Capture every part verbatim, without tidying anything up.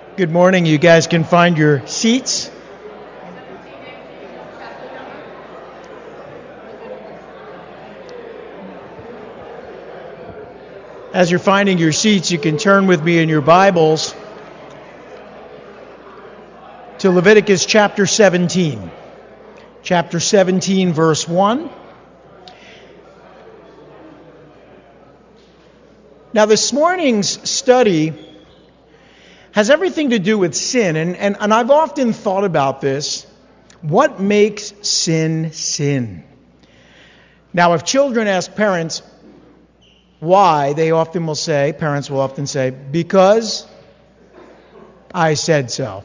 Good morning. You guys can find your seats. As you're finding your seats, you can turn with me in your Bibles to Leviticus chapter seventeen. Chapter seventeen, verse one. Now, this morning's study has everything to do with sin, and, and, and I've often thought about this. What makes sin sin? Now, if children ask parents why, they often will say, parents will often say, because I said so.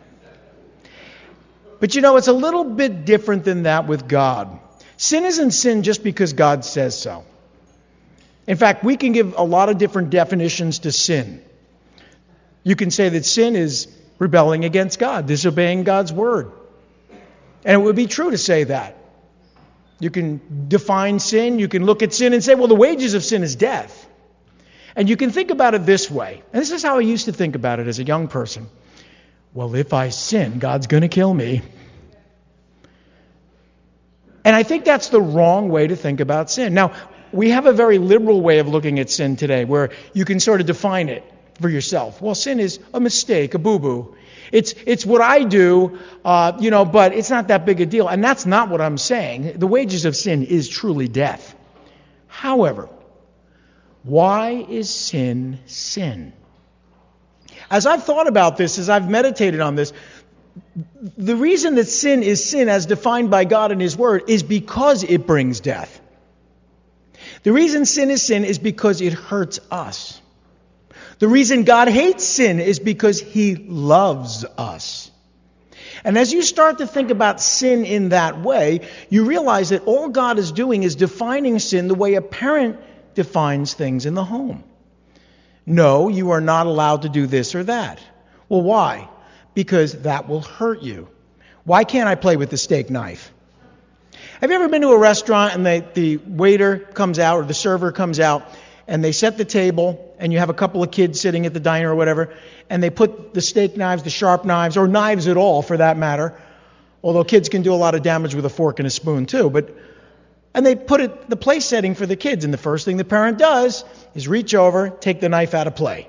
But you know, it's a little bit different than that with God. Sin isn't sin just because God says so. In fact, we can give a lot of different definitions to sin. You can say that sin is rebelling against God, disobeying God's word. And it would be true to say that. You can define sin, you can look at sin and say, well, the wages of sin is death. And you can think about it this way. And this is how I used to think about it as a young person. Well, if I sin, God's going to kill me. And I think that's the wrong way to think about sin. Now, we have a very liberal way of looking at sin today where you can sort of define it for yourself. Well, sin is a mistake, a boo-boo. It's it's what I do, uh, you know, but it's not that big a deal. And that's not what I'm saying. The wages of sin is truly death. However, why is sin sin? As I've thought about this, as I've meditated on this, the reason that sin is sin as defined by God in His Word is because it brings death. The reason sin is sin is because it hurts us. The reason God hates sin is because He loves us. And as you start to think about sin in that way, you realize that all God is doing is defining sin the way a parent defines things in the home. No, you are not allowed to do this or that. Well, why? Because that will hurt you. Why can't I play with the steak knife? Have you ever been to a restaurant and the, the waiter comes out or the server comes out and they set the table and you have a couple of kids sitting at the diner or whatever and they put the steak knives, the sharp knives, or knives at all for that matter, although kids can do a lot of damage with a fork and a spoon too, but and they put it the place setting for the kids, and the first thing the parent does is reach over, take the knife out of play.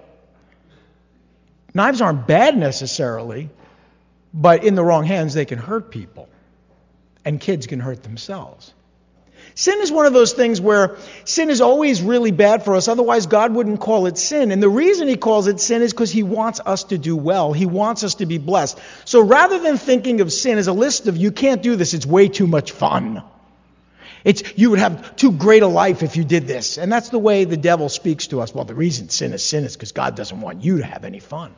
Knives aren't bad necessarily, but in the wrong hands they can hurt people. And kids can hurt themselves. Sin is one of those things where sin is always really bad for us. Otherwise, God wouldn't call it sin. And the reason He calls it sin is because He wants us to do well. He wants us to be blessed. So rather than thinking of sin as a list of, you can't do this, it's way too much fun. It's you would have too great a life if you did this. And that's the way the devil speaks to us. Well, the reason sin is sin is because God doesn't want you to have any fun.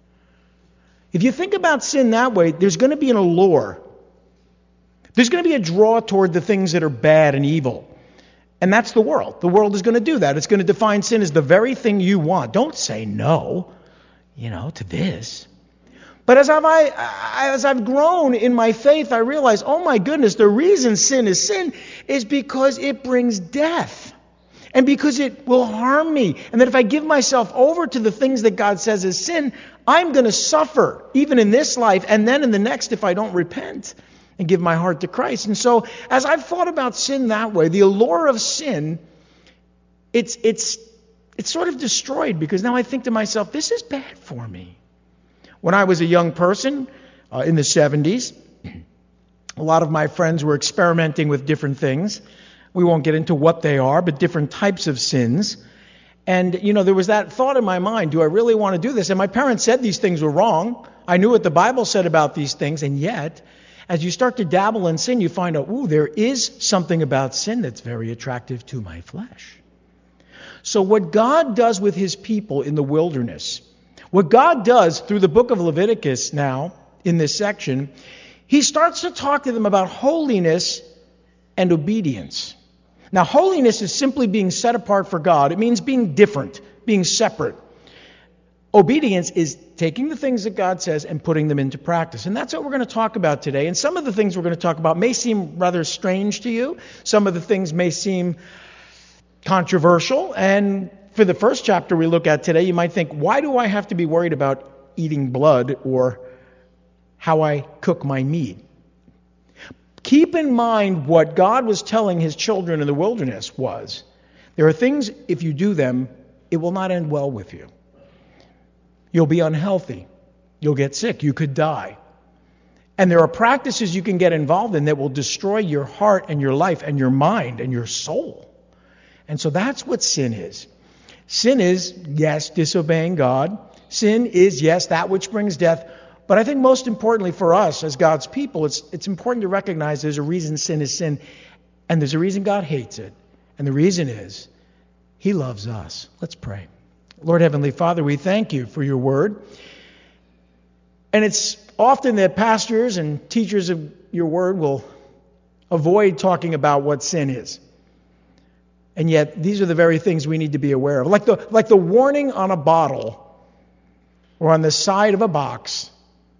If you think about sin that way, there's going to be an allure. There's going to be a draw toward the things that are bad and evil. And that's the world. The world is going to do that. It's going to define sin as the very thing you want. Don't say no, you know, to this. But as I've, I, as I've grown in my faith, I realize, oh my goodness, the reason sin is sin is because it brings death. And because it will harm me. And that if I give myself over to the things that God says is sin, I'm going to suffer, even in this life, and then in the next if I don't repent and give my heart to Christ. And so, as I've thought about sin that way, the allure of sin, it's it's it's sort of destroyed, because now I think to myself, this is bad for me. When I was a young person uh, in the seventies, a lot of my friends were experimenting with different things. We won't get into what they are, but different types of sins. And, you know, there was that thought in my mind, do I really want to do this? And my parents said these things were wrong. I knew what the Bible said about these things, and yet, as you start to dabble in sin, you find out, ooh, there is something about sin that's very attractive to my flesh. So what God does with His people in the wilderness, what God does through the book of Leviticus now, in this section, He starts to talk to them about holiness and obedience. Now, holiness is simply being set apart for God. It means being different, being separate. Obedience is taking the things that God says and putting them into practice. And that's what we're going to talk about today. And some of the things we're going to talk about may seem rather strange to you. Some of the things may seem controversial. And for the first chapter we look at today, you might think, why do I have to be worried about eating blood or how I cook my meat. Keep in mind what God was telling his children in the wilderness was, there are things, if you do them, it will not end well with you. You'll be unhealthy. You'll get sick. You could die. And there are practices you can get involved in that will destroy your heart and your life and your mind and your soul. And so that's what sin is. Sin is, yes, disobeying God. Sin is, yes, that which brings death. But I think most importantly for us as God's people, it's, it's important to recognize there's a reason sin is sin. And there's a reason God hates it. And the reason is he loves us. Let's pray. Lord Heavenly Father, we thank you for your word. And it's often that pastors and teachers of your word will avoid talking about what sin is. And yet these are the very things we need to be aware of. Like the, like the warning on a bottle or on the side of a box.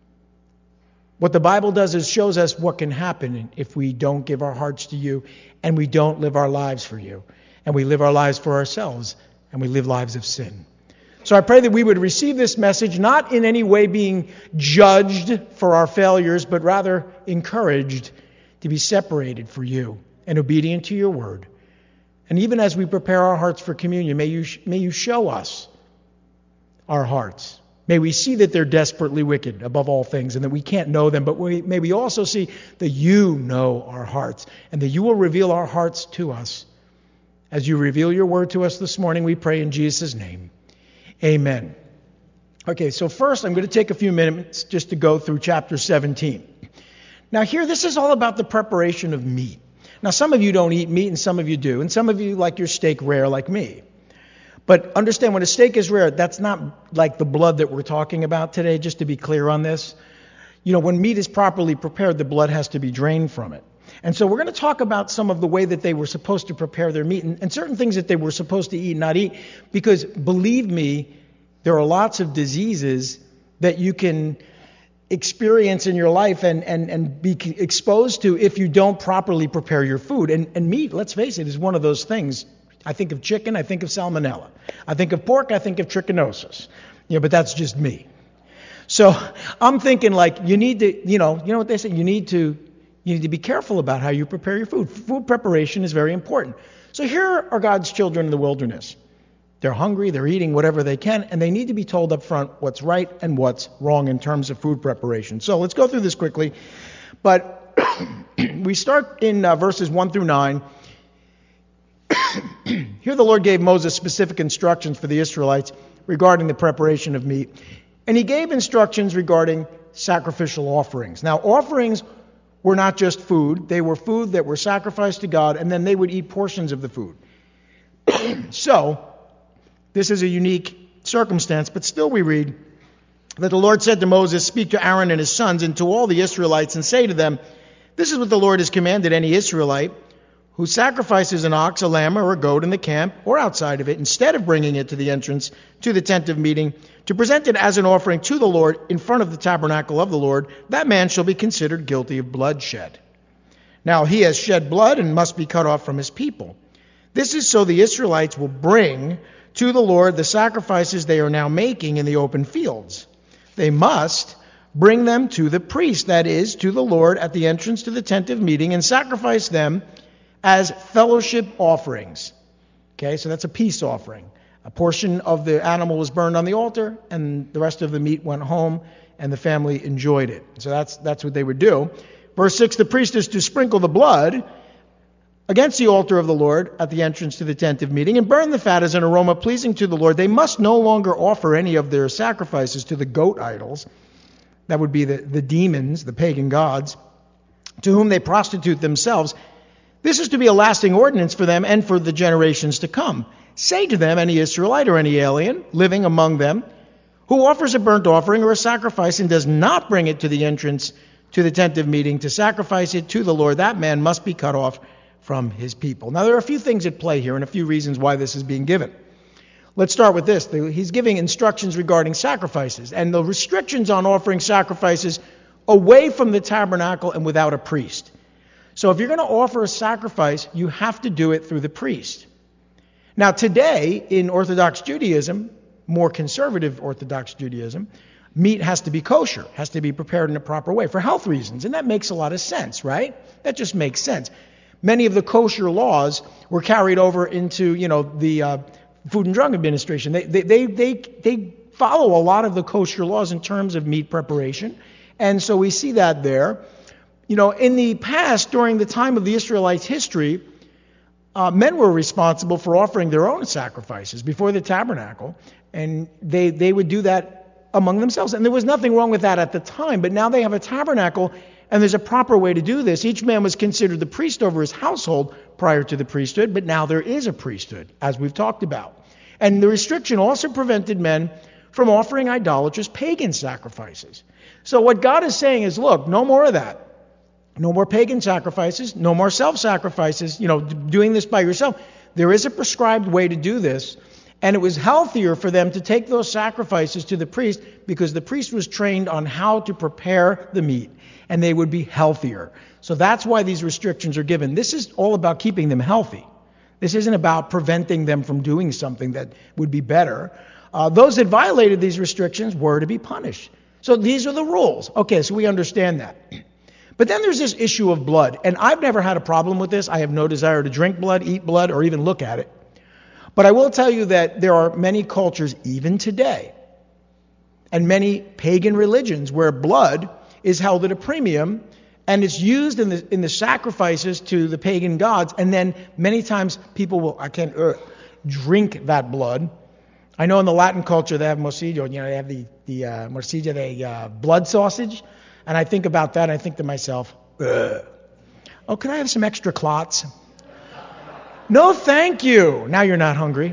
What the Bible does is shows us what can happen if we don't give our hearts to you and we don't live our lives for you. And we live our lives for ourselves and we live lives of sin. So I pray that we would receive this message not in any way being judged for our failures, but rather encouraged to be separated for you and obedient to your word. And even as we prepare our hearts for communion, may you, may you show us our hearts. May we see that they're desperately wicked above all things and that we can't know them, but we, may we also see that you know our hearts and that you will reveal our hearts to us. As you reveal your word to us this morning, we pray in Jesus' name. Amen. Okay, so first I'm going to take a few minutes just to go through chapter seventeen. Now here, this is all about the preparation of meat. Now some of you don't eat meat and some of you do, and some of you like your steak rare like me. But understand, when a steak is rare, that's not like the blood that we're talking about today, just to be clear on this. You know, when meat is properly prepared, the blood has to be drained from it. And so we're going to talk about some of the way that they were supposed to prepare their meat and, and certain things that they were supposed to eat and not eat. Because believe me, there are lots of diseases that you can experience in your life and, and, and be exposed to if you don't properly prepare your food. And, and meat, let's face it, is one of those things. I think of chicken, I think of salmonella. I think of pork, I think of trichinosis. You know, but that's just me. So I'm thinking like you need to, you know, you know what they say, you need to You need to be careful about how you prepare your food. Food preparation is very important. So here are God's children in the wilderness. They're hungry, they're eating whatever they can, and they need to be told up front what's right and what's wrong in terms of food preparation. So let's go through this quickly. But we start in uh, verses one through nine. Here the Lord gave Moses specific instructions for the Israelites regarding the preparation of meat. And he gave instructions regarding sacrificial offerings. Now, offerings were not just food. They were food that were sacrificed to God, and then they would eat portions of the food. So, this is a unique circumstance, but still we read that the Lord said to Moses, "Speak to Aaron and his sons and to all the Israelites and say to them, this is what the Lord has commanded any Israelite who sacrifices an ox, a lamb, or a goat in the camp or outside of it, instead of bringing it to the entrance to the tent of meeting, to present it as an offering to the Lord in front of the tabernacle of the Lord, that man shall be considered guilty of bloodshed. Now he has shed blood and must be cut off from his people. This is so the Israelites will bring to the Lord the sacrifices they are now making in the open fields. They must bring them to the priest, that is, to the Lord at the entrance to the tent of meeting, and sacrifice them as fellowship offerings." Okay, so that's a peace offering. A portion of the animal was burned on the altar, and the rest of the meat went home, and the family enjoyed it. So that's that's what they would do. Verse six, the priest is to sprinkle the blood against the altar of the Lord at the entrance to the tent of meeting, and burn the fat as an aroma pleasing to the Lord. They must no longer offer any of their sacrifices to the goat idols. That would be the, the demons, the pagan gods, to whom they prostitute themselves. This is to be a lasting ordinance for them and for the generations to come. Say to them, any Israelite or any alien living among them, who offers a burnt offering or a sacrifice and does not bring it to the entrance to the tent of meeting to sacrifice it to the Lord, that man must be cut off from his people. Now, there are a few things at play here and a few reasons why this is being given. Let's start with this. He's giving instructions regarding sacrifices and the restrictions on offering sacrifices away from the tabernacle and without a priest. So if you're going to offer a sacrifice, you have to do it through the priest. Now, today in Orthodox Judaism, more conservative Orthodox Judaism, Meat has to be kosher, has to be prepared in a proper way for health reasons. And that makes a lot of sense, right? That just makes sense. Many of the kosher laws were carried over into, you know, the uh, Food and Drug Administration. They, they, they, they, they follow a lot of the kosher laws in terms of meat preparation. And so we see that there. You know, in the past, during the time of the Israelites' history, uh, men were responsible for offering their own sacrifices before the tabernacle. And they, they would do that among themselves. And there was nothing wrong with that at the time. But now they have a tabernacle, and there's a proper way to do this. Each man was considered the priest over his household prior to the priesthood, but now there is a priesthood, as we've talked about. And the restriction also prevented men from offering idolatrous pagan sacrifices. So what God is saying is, look, no more of that. No more pagan sacrifices, no more self-sacrifices, you know, doing this by yourself. There is a prescribed way to do this. And it was healthier for them to take those sacrifices to the priest because the priest was trained on how to prepare the meat, and they would be healthier. So that's why these restrictions are given. This is all about keeping them healthy. This isn't about preventing them from doing something that would be better. Uh, those that violated these restrictions were to be punished. So these are the rules. Okay, so we understand that. But then there's this issue of blood. And I've never had a problem with this. I have no desire to drink blood, eat blood, or even look at it. But I will tell you that there are many cultures, even today, and many pagan religions where blood is held at a premium, and it's used in the in the sacrifices to the pagan gods. And then many times people will, I can't, uh, drink that blood. I know in the Latin culture they have morcillo, you know, they have the, the uh, morcilla, the uh, blood sausage. And I think about that, and I think to myself, ugh. Oh, can I have some extra clots? No, thank you. Now you're not hungry.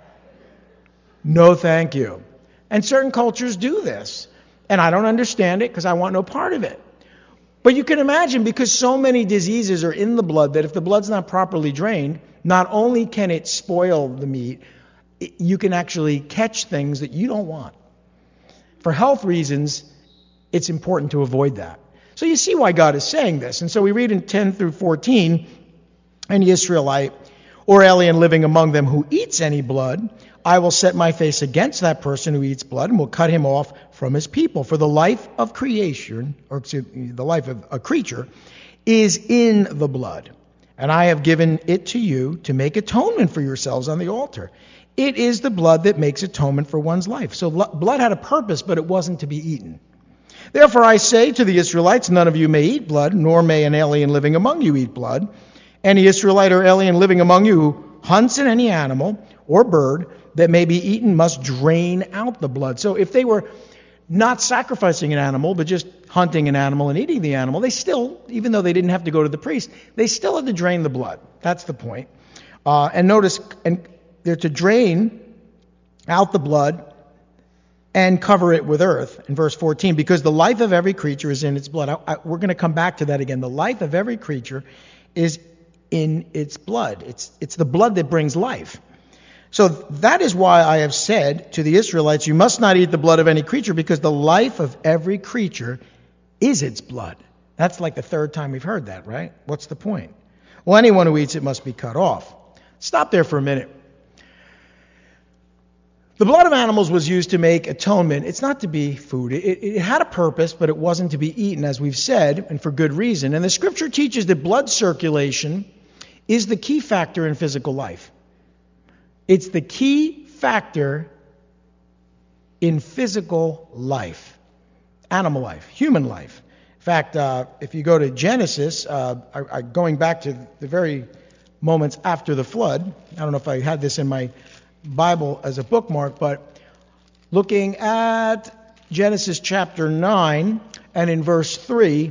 No, thank you. And certain cultures do this. And I don't understand it because I want no part of it. But you can imagine, because so many diseases are in the blood, that if the blood's not properly drained, not only can it spoil the meat, it, you can actually catch things that you don't want. For health reasons, it's important to avoid that. So you see why God is saying this. And so we read in ten through fourteen, any Israelite or alien living among them who eats any blood, I will set my face against that person who eats blood and will cut him off from his people. For the life of creation, or excuse me, the life of a creature, is in the blood. And I have given it to you to make atonement for yourselves on the altar. It is the blood that makes atonement for one's life. So blood had a purpose, but it wasn't to be eaten. Therefore I say to the Israelites, none of you may eat blood, nor may an alien living among you eat blood. Any Israelite or alien living among you who hunts in any animal or bird that may be eaten must drain out the blood. So if they were not sacrificing an animal, but just hunting an animal and eating the animal, they still, even though they didn't have to go to the priest, they still had to drain the blood. That's the point. Uh, and notice, and they're to drain out the blood and cover it with earth, in verse fourteen, because the life of every creature is in its blood. I, I, we're going to come back to that again. The life of every creature is in its blood. It's, it's the blood that brings life. So that is why I have said to the Israelites, you must not eat the blood of any creature, because the life of every creature is its blood. That's like the third time we've heard that, right? What's the point? Well, anyone who eats it must be cut off. Stop there for a minute. The blood of animals was used to make atonement. It's not to be food. It, it had a purpose, but it wasn't to be eaten, as we've said, and for good reason. And the Scripture teaches that blood circulation is the key factor in physical life. It's the key factor in physical life, animal life, human life. In fact, uh, if you go to Genesis, uh, I, I, going back to the very moments after the flood, I don't know if I had this in my Bible as a bookmark, but looking at Genesis chapter nine and in verse three,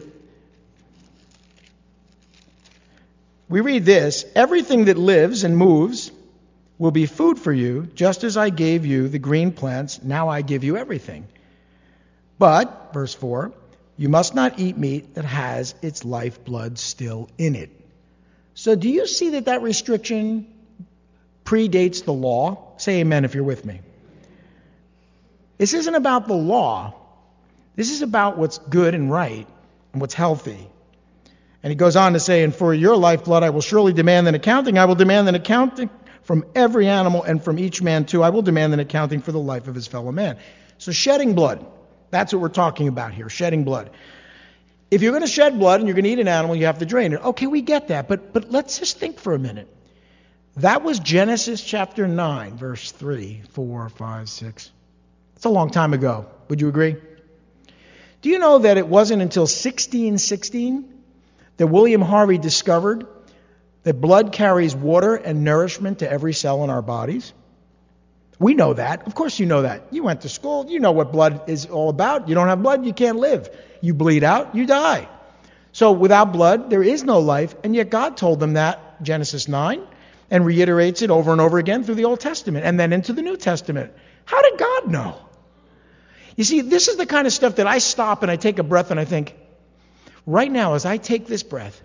we read this: everything that lives and moves will be food for you, just as I gave you the green plants, now I give you everything. But, verse four, you must not eat meat that has its lifeblood still in it. So do you see that that restriction predates the law? Say amen if you're with me. This isn't about the law. This is about what's good and right and what's healthy. And he goes on to say, and for your lifeblood I will surely demand an accounting. I will demand an accounting from every animal, and from each man too I will demand an accounting for the life of his fellow man. So shedding blood, That's what we're talking about here, shedding blood. If you're going to shed blood and you're going to eat an animal, you have to drain it. Okay, we get that, but but let's just think for a minute. That was Genesis chapter nine, verse three, four, five, six. It's a long time ago. Would you agree? Do you know that it wasn't until sixteen sixteen that William Harvey discovered that blood carries water and nourishment to every cell in our bodies? We know that. Of course you know that. You went to school. You know what blood is all about. You don't have blood, you can't live. You bleed out, you die. So without blood, there is no life. And yet God told them that, Genesis nine, and reiterates it over and over again through the Old Testament and then into the New Testament. How did God know? You see, this is the kind of stuff that I stop and I take a breath and I think, right now as I take this breath,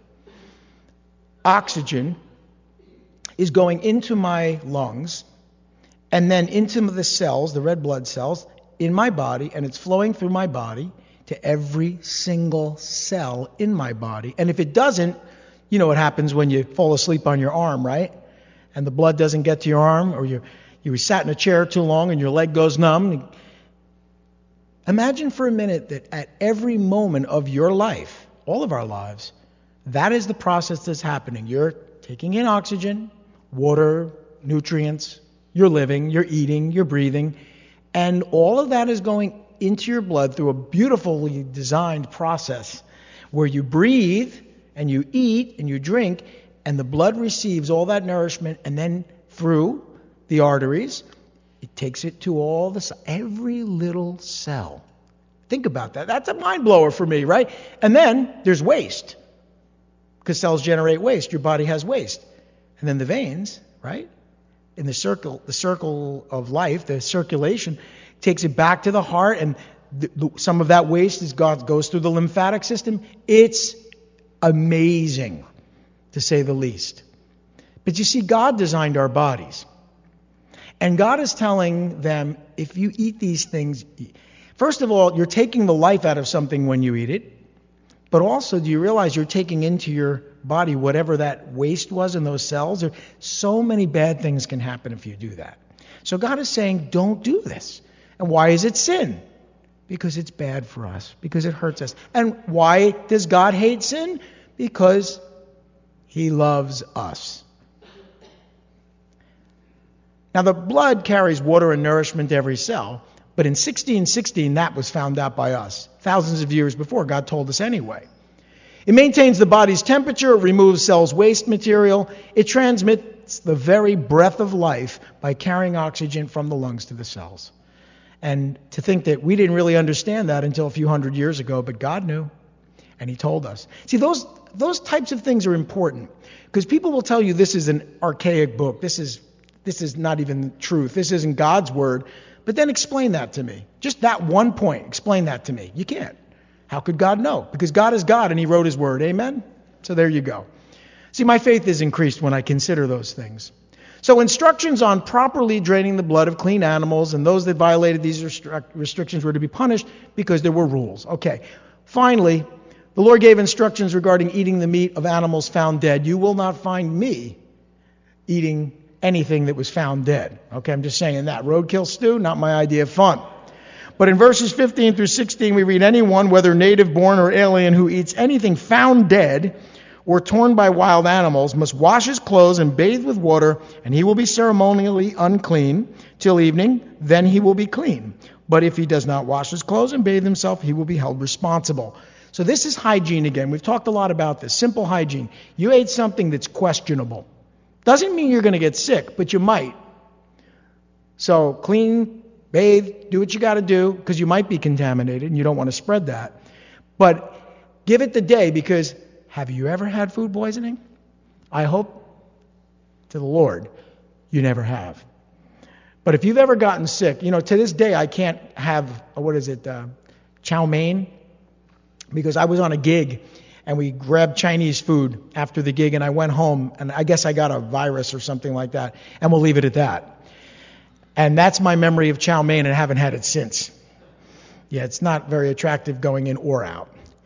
oxygen is going into my lungs and then into the cells, the red blood cells, in my body, and it's flowing through my body to every single cell in my body. And if it doesn't, you know what happens when you fall asleep on your arm, right? And the blood doesn't get to your arm, or you you sat in a chair too long and your leg goes numb. Imagine for a minute that at every moment of your life, all of our lives, that is the process that's happening. You're taking in oxygen, water, nutrients, you're living, you're eating, you're breathing, and all of that is going into your blood through a beautifully designed process where you breathe and you eat and you drink, and the blood receives all that nourishment, and then through the arteries, it takes it to all the every little cell. Think about that. That's a mind blower for me, right? And then there's waste, because cells generate waste. Your body has waste. And then the veins, right? In the circle, the circle of life, the circulation takes it back to the heart, and the, the, some of that waste is God, goes through the lymphatic system. It's amazing, to say the least. But you see, God designed our bodies. And God is telling them, if you eat these things, first of all, you're taking the life out of something when you eat it. But also, do you realize you're taking into your body whatever that waste was in those cells? There, so many bad things can happen if you do that. So God is saying, don't do this. And why is it sin? Because it's bad for us. Because it hurts us. And why does God hate sin? Because He loves us. Now, the blood carries water and nourishment to every cell, but in sixteen sixteen, that was found out by us. Thousands of years before, God told us anyway. It maintains the body's temperature, it removes cells' waste material, it transmits the very breath of life by carrying oxygen from the lungs to the cells. And to think that we didn't really understand that until a few hundred years ago, but God knew, and He told us. See, those those types of things are important, because people will tell you this is an archaic book, this is This is not even the truth. This isn't God's word. But then explain that to me. Just that one point. Explain that to me. You can't. How could God know? Because God is God and He wrote His word. Amen? So there you go. See, my faith is increased when I consider those things. So instructions on properly draining the blood of clean animals, and those that violated these restric- restrictions were to be punished because there were rules. Okay. Finally, the Lord gave instructions regarding eating the meat of animals found dead. You will not find me eating anything that was found dead. Okay, I'm just saying that. Roadkill stew, not my idea of fun. But in verses fifteen through sixteen, we read, anyone, whether native born or alien, who eats anything found dead or torn by wild animals must wash his clothes and bathe with water, and he will be ceremonially unclean till evening. Then he will be clean. But if he does not wash his clothes and bathe himself, he will be held responsible. So this is hygiene again. We've talked a lot about this. Simple hygiene. You ate something that's questionable. Doesn't mean you're going to get sick, but you might. So clean, bathe, do what you got to do, because you might be contaminated and you don't want to spread that. But give it the day, because have you ever had food poisoning? I hope to the Lord you never have. But if you've ever gotten sick, you know, to this day I can't have, what is it, uh, chow mein, because I was on a gig and we grabbed Chinese food after the gig, and I went home, and I guess I got a virus or something like that, and we'll leave it at that. And that's my memory of chow mein, and I haven't had it since. Yeah, it's not very attractive going in or out.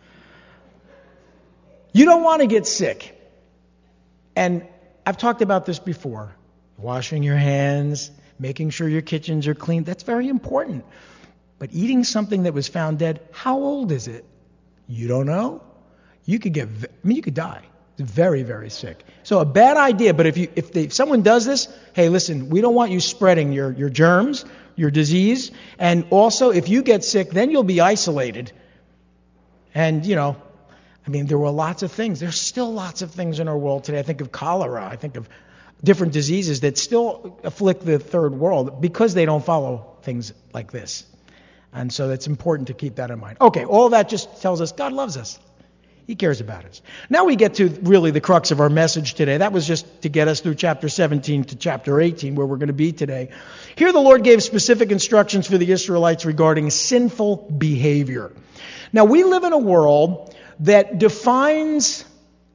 You don't want to get sick. And I've talked about this before. Washing your hands, making sure your kitchens are clean, that's very important. But eating something that was found dead, how old is it? You don't know. You could get, I mean, you could die. It's very, very sick. So a bad idea, but if you, if, they, if someone does this, hey, listen, we don't want you spreading your, your germs, your disease, and also if you get sick, then you'll be isolated. And, you know, I mean, there were lots of things. There's still lots of things in our world today. I think of cholera. I think of different diseases that still afflict the third world because they don't follow things like this. And so it's important to keep that in mind. Okay, all that just tells us God loves us. He cares about us. Now we get to really the crux of our message today. That was just to get us through chapter seventeen to chapter eighteen, where we're going to be today. Here the Lord gave specific instructions for the Israelites regarding sinful behavior. Now we live in a world that defines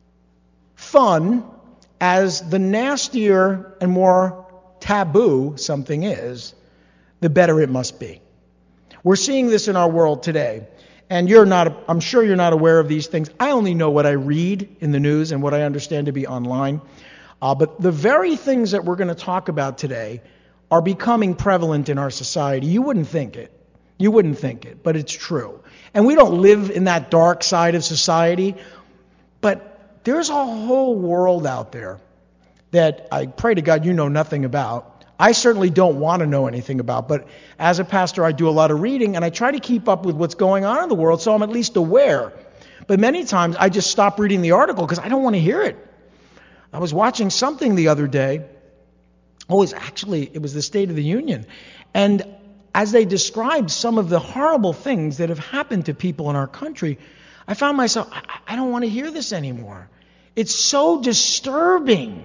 fun as the nastier and more taboo something is, the better it must be. We're seeing this in our world today. And you're not, I'm sure you're not aware of these things. I only know what I read in the news and what I understand to be online. Uh, but the very things that we're going to talk about today are becoming prevalent in our society. You wouldn't think it. You wouldn't think it, but it's true. And we don't live in that dark side of society, but there's a whole world out there that I pray to God you know nothing about. I certainly don't want to know anything about, but as a pastor, I do a lot of reading, and I try to keep up with what's going on in the world, so I'm at least aware. But many times, I just stop reading the article because I don't want to hear it. I was watching something the other day. Oh, it was actually, it was the State of the Union. And as they described some of the horrible things that have happened to people in our country, I found myself, I, I don't want to hear this anymore. It's so disturbing.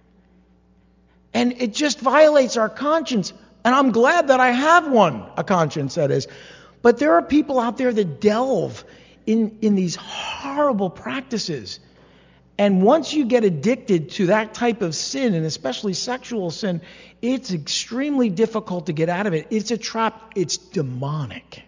And it just violates our conscience. And I'm glad that I have one, a conscience that is. But there are people out there that delve in, in these horrible practices. And once you get addicted to that type of sin, and especially sexual sin, it's extremely difficult to get out of it. It's a trap. It's demonic.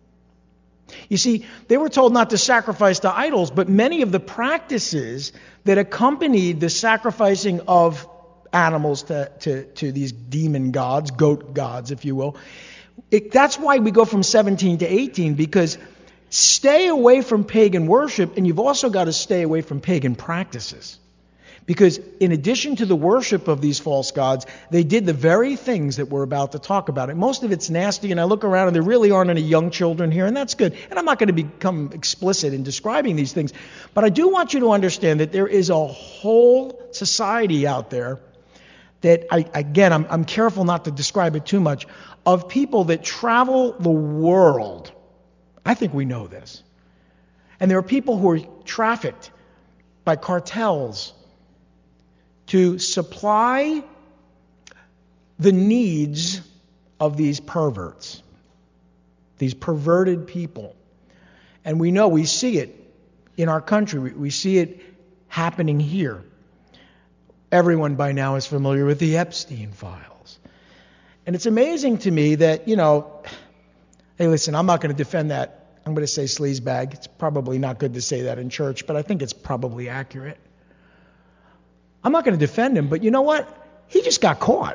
You see, they were told not to sacrifice to idols, but many of the practices that accompanied the sacrificing of animals to, to, to these demon gods, goat gods, if you will. It, that's why we go from seventeen to eighteen, because stay away from pagan worship, and you've also got to stay away from pagan practices. Because in addition to the worship of these false gods, they did the very things that we're about to talk about. And most of it's nasty, and I look around and there really aren't any young children here, and that's good. And I'm not going to become explicit in describing these things. But I do want you to understand that there is a whole society out there that, I, again, I'm, I'm careful not to describe it too much, of people that travel the world. I think we know this. And there are people who are trafficked by cartels to supply the needs of these perverts, these perverted people. And we know, we see it in our country. We, we see it happening here. Everyone by now is familiar with the Epstein files. And it's amazing to me that, you know, hey, listen, I'm not going to defend that. I'm going to say sleazebag. It's probably not good to say that in church, but I think it's probably accurate. I'm not going to defend him, but you know what? He just got caught.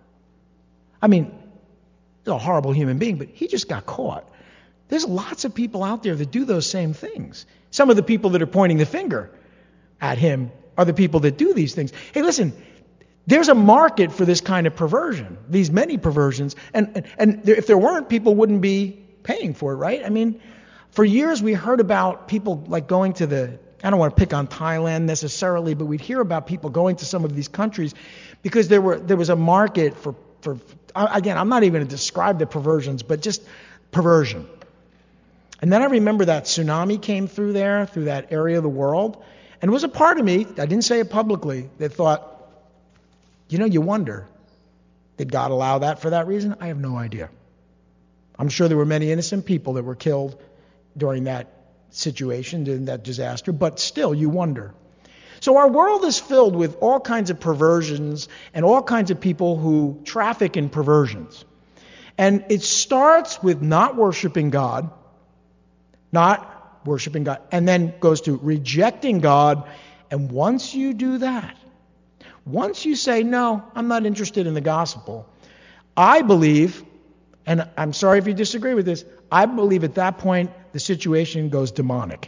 I mean, he's a horrible human being, but he just got caught. There's lots of people out there that do those same things. Some of the people that are pointing the finger at him are the people that do these things. Hey, listen, there's a market for this kind of perversion, these many perversions, and, and, and there, if there weren't, people wouldn't be paying for it, right? I mean, for years we heard about people like going to the, I don't want to pick on Thailand necessarily, but we'd hear about people going to some of these countries because there were there was a market for, for again, I'm not even going to describe the perversions, but just perversion. And then I remember that tsunami came through there, through that area of the world. And it was a part of me, I didn't say it publicly, that thought, you know, you wonder, did God allow that for that reason? I have no idea. I'm sure there were many innocent people that were killed during that situation, during that disaster, but still, you wonder. So our world is filled with all kinds of perversions and all kinds of people who traffic in perversions. And it starts with not worshiping God, not worshiping God, and then goes to rejecting God. And once you do that, once you say, no, I'm not interested in the gospel, I believe, And I'm sorry if you disagree with this. I believe at that point the situation goes demonic.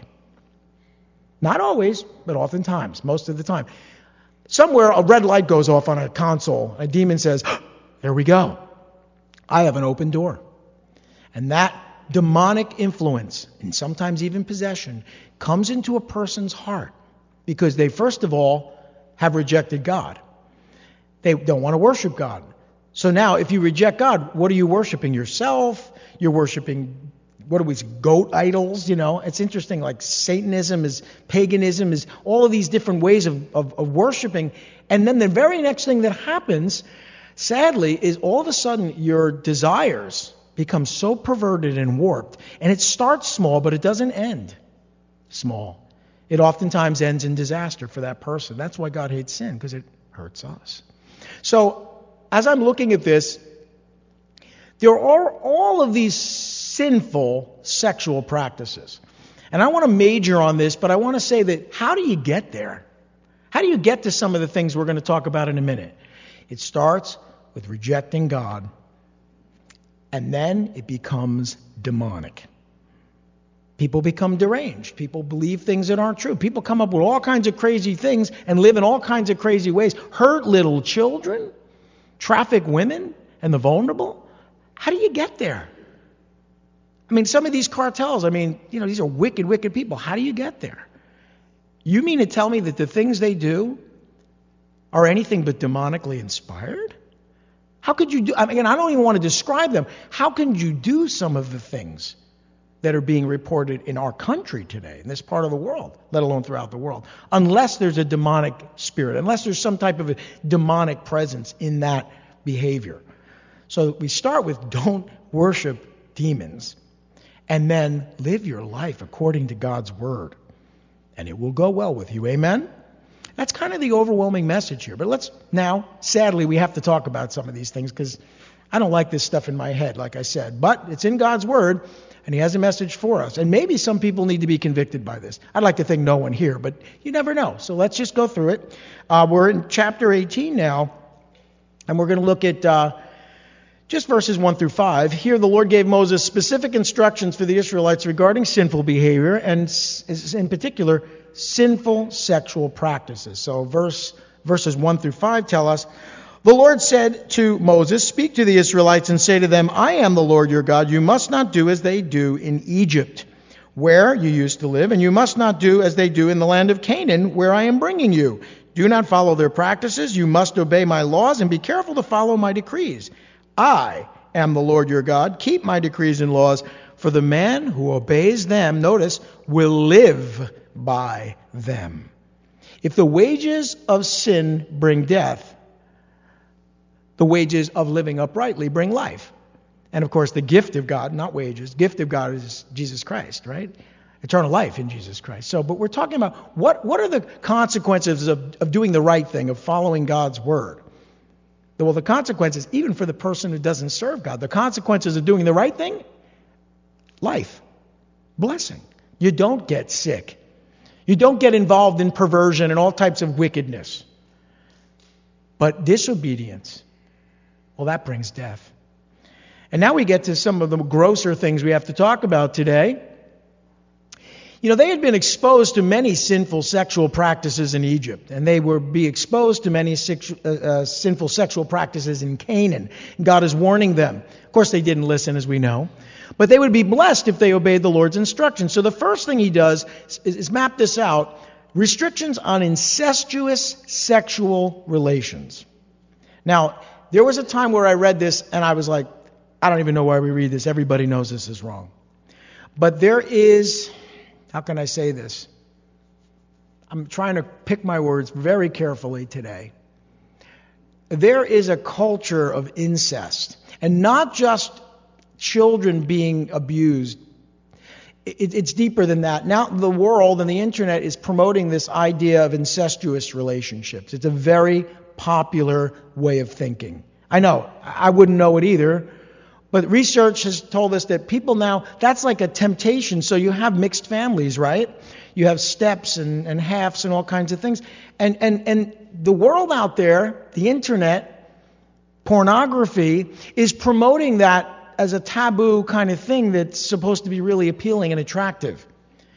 Not always, but oftentimes, most of the time. Somewhere a red light goes off on a console. A demon says, there we go. I have an open door. And that demonic influence, and sometimes even possession, comes into a person's heart because they, first of all, have rejected God. They don't want to worship God. So now, if you reject God, what are you worshiping? Yourself? You're worshiping, what are we, goat idols? You know, it's interesting, like Satanism is, paganism is, all of these different ways of, of, of worshiping. And then the very next thing that happens, sadly, is all of a sudden your desires become so perverted and warped. And it starts small, but it doesn't end small. It oftentimes ends in disaster for that person. That's why God hates sin, because it hurts us. So, as I'm looking at this, there are all of these sinful sexual practices. And I want to major on this, but I want to say that how do you get there? How do you get to some of the things we're going to talk about in a minute? It starts with rejecting God, and then it becomes demonic. People become deranged. People believe things that aren't true. People come up with all kinds of crazy things and live in all kinds of crazy ways. Hurt little children, traffic women and the vulnerable. How do you get there? I mean, some of these cartels, I mean, you know, these are wicked, wicked people. How do you get there? You mean to tell me that the things they do are anything but demonically inspired? How could you do, I mean, I don't even want to describe them. How can you do some of the things that are being reported in our country today, in this part of the world, let alone throughout the world, unless there's a demonic spirit, unless there's some type of a demonic presence in that behavior? So we start with don't worship demons, and then live your life according to God's word, and it will go well with you. Amen? That's kind of the overwhelming message here. But let's now, sadly, we have to talk about some of these things because I don't like this stuff in my head, like I said. But it's in God's word, and he has a message for us. And maybe some people need to be convicted by this. I'd like to think no one here, but you never know. So let's just go through it. Uh, we're in chapter eighteen now, and we're going to look at uh, just verses one through five. Here the Lord gave Moses specific instructions for the Israelites regarding sinful behavior, and in particular, sinful sexual practices. So verse verses one through five tell us, the Lord said to Moses, speak to the Israelites and say to them, I am the Lord your God. You must not do as they do in Egypt, where you used to live, and you must not do as they do in the land of Canaan, where I am bringing you. Do not follow their practices. You must obey my laws and be careful to follow my decrees. I am the Lord your God. Keep my decrees and laws, for the man who obeys them, notice, will live by them. If the wages of sin bring death, the wages of living uprightly bring life. And of course, the gift of God, not wages, gift of God is Jesus Christ, right? Eternal life in Jesus Christ. So, but we're talking about what, what are the consequences of, of doing the right thing, of following God's word? Well, the consequences, even for the person who doesn't serve God, the consequences of doing the right thing, life, blessing. You don't get sick. You don't get involved in perversion and all types of wickedness. But disobedience, well, that brings death. And now we get to some of the grosser things we have to talk about today. You know, they had been exposed to many sinful sexual practices in Egypt, and they would be exposed to many sexu- uh, uh, sinful sexual practices in Canaan. God is warning them. Of course, they didn't listen, as we know. But they would be blessed if they obeyed the Lord's instructions. So the first thing he does is, is map this out. Restrictions on incestuous sexual relations. Now, there was a time where I read this and I was like, I don't even know why we read this. Everybody knows this is wrong. But there is, how can I say this? I'm trying to pick my words very carefully today. There is a culture of incest, and not just children being abused. It, it's deeper than that. Now the world and the internet is promoting this idea of incestuous relationships. It's a very popular way of thinking. I know, I wouldn't know it either, but research has told us that people now, that's like a temptation. So you have mixed families, right? You have steps and, and halves and all kinds of things. And, and, and the world out there, the internet, pornography, is promoting that as a taboo kind of thing that's supposed to be really appealing and attractive.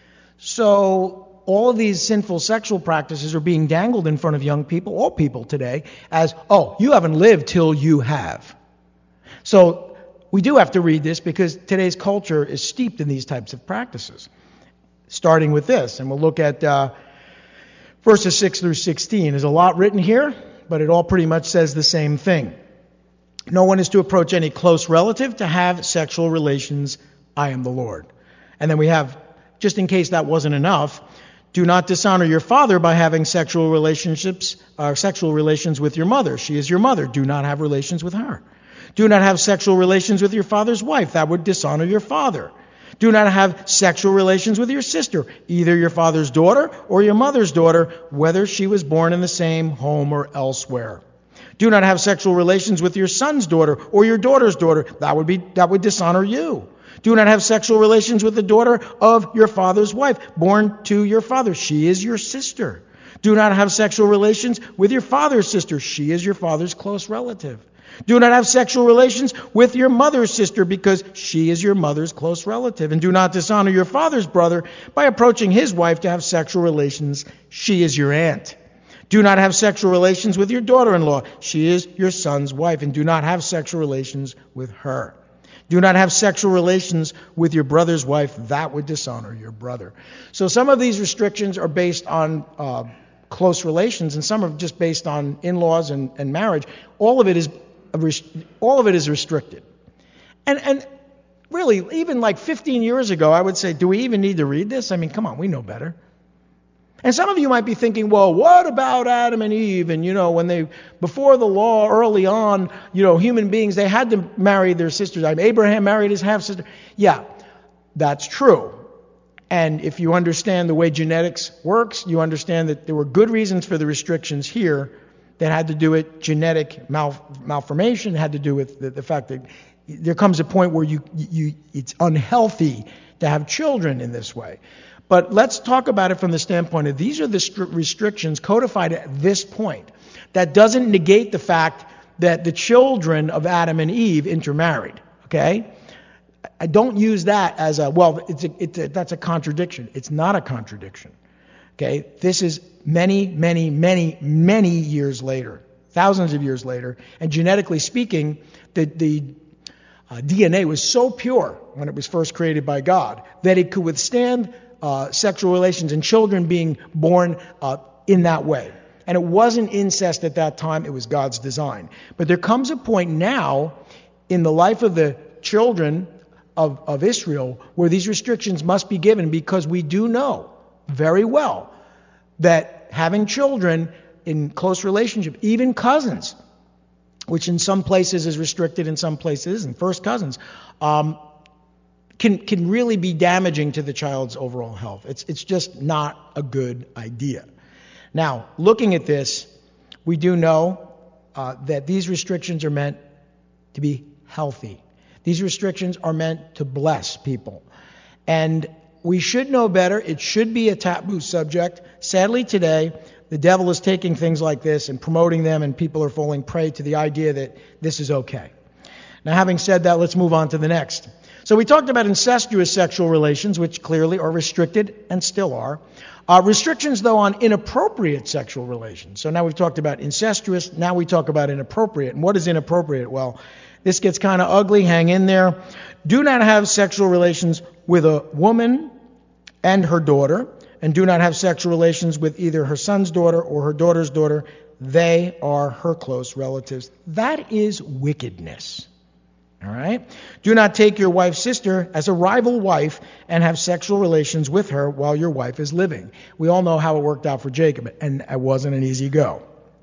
So all of these sinful sexual practices are being dangled in front of young people, all people today, as, oh, you haven't lived till you have. So we do have to read this because today's culture is steeped in these types of practices. Starting with this, and we'll look at uh, verses six through sixteen. There's a lot written here, but it all pretty much says the same thing. No one is to approach any close relative to have sexual relations. I am the Lord. And then we have, just in case that wasn't enough, do not dishonor your father by having sexual relationships, or sexual relations with your mother. She is your mother. Do not have relations with her. Do not have sexual relations with your father's wife. That would dishonor your father. Do not have sexual relations with your sister, either your father's daughter or your mother's daughter, whether she was born in the same home or elsewhere. Do not have sexual relations with your son's daughter or your daughter's daughter. That would be that would dishonor you. Do not have sexual relations with the daughter of your father's wife, born to your father. She is your sister. Do not have sexual relations with your father's sister. She is your father's close relative. Do not have sexual relations with your mother's sister, because she is your mother's close relative. And do not dishonor your father's brother by approaching his wife to have sexual relations. She is your aunt. Do not have sexual relations with your daughter-in-law. She is your son's wife. And do not have sexual relations with her. Do not have sexual relations with your brother's wife. That would dishonor your brother. So some of these restrictions are based on uh, close relations, and some are just based on in-laws and, and marriage. All of it is all of it is restricted. And and really, even like fifteen years ago, I would say, do we even need to read this? I mean, come on, we know better. And some of you might be thinking, well, what about Adam and Eve? And, you know, when they, before the law, early on, you know, human beings, they had to marry their sisters. I mean, Abraham married his half-sister. Yeah, that's true. And if you understand the way genetics works, you understand that there were good reasons for the restrictions here that had to do with genetic mal- malformation, had to do with the, the fact that there comes a point where you, you it's unhealthy to have children in this way. But let's talk about it from the standpoint of these are the stri- restrictions codified at this point. That doesn't negate the fact that the children of Adam and Eve intermarried, okay? I don't use that as a, well, it's a, it's a, that's a contradiction. It's not a contradiction. Okay, this is many, many, many, many years later, thousands of years later, and genetically speaking, the, the uh, D N A was so pure when it was first created by God that it could withstand uh, sexual relations and children being born uh, in that way. And it wasn't incest at that time, it was God's design. But there comes a point now in the life of the children of, of Israel where these restrictions must be given, because we do know very well that having children in close relationship, even cousins, which in some places is restricted, in some places isn't, first cousins, um, can can really be damaging to the child's overall health. It's it's just not a good idea. Now, looking at this, we do know uh, that these restrictions are meant to be healthy. These restrictions are meant to bless people. And we should know better. It should be a taboo subject. Sadly, today, the devil is taking things like this and promoting them, and people are falling prey to the idea that this is okay. Now, having said that, let's move on to the next. So we talked about incestuous sexual relations, which clearly are restricted and still are. Uh, restrictions, though, on inappropriate sexual relations. So now we've talked about incestuous. Now we talk about inappropriate. And what is inappropriate? Well, this gets kind of ugly. Hang in there. Do not have sexual relations with a woman and her daughter, and do not have sexual relations with either her son's daughter or her daughter's daughter. They are her close relatives. That is wickedness. All right? Do not take your wife's sister as a rival wife and have sexual relations with her while your wife is living. We all know how it worked out for Jacob, and it wasn't an easy go.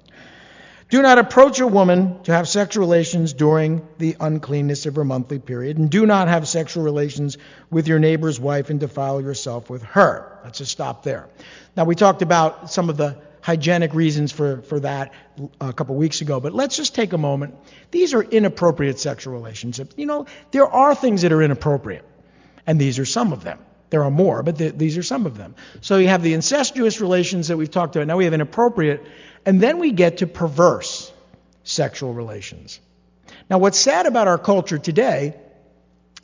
Do not approach a woman to have sexual relations during the uncleanness of her monthly period, and do not have sexual relations with your neighbor's wife and defile yourself with her. Let's just stop there. Now, we talked about some of the hygienic reasons for, for that a couple weeks ago, but let's just take a moment. These are inappropriate sexual relationships. You know, there are things that are inappropriate, and these are some of them. There are more, but th- these are some of them. So you have the incestuous relations that we've talked about. Now we have inappropriate, and then we get to perverse sexual relations. Now what's sad about our culture today